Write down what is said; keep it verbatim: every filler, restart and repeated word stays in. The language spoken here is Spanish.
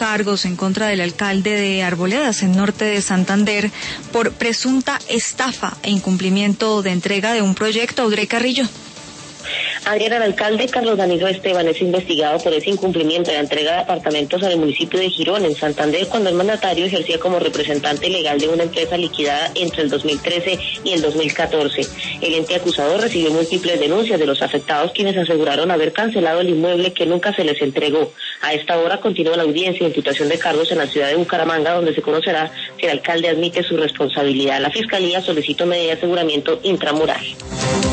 cargos en contra del alcalde de Arboledas, en norte de Santander, por presunta estafa e incumplimiento de entrega de un proyecto. Audrey Carrillo. Adriana, el alcalde Carlos Danilo Esteban es investigado por ese incumplimiento de la entrega de apartamentos en el municipio de Girón, en Santander, cuando el mandatario ejercía como representante legal de una empresa liquidada entre el dos mil trece y el dos mil catorce. El ente acusador recibió múltiples denuncias de los afectados, quienes aseguraron haber cancelado el inmueble que nunca se les entregó. A esta hora continúa la audiencia de imputación de cargos en la ciudad de Bucaramanga, donde se conocerá si el alcalde admite su responsabilidad. La Fiscalía solicitó medida de aseguramiento intramural.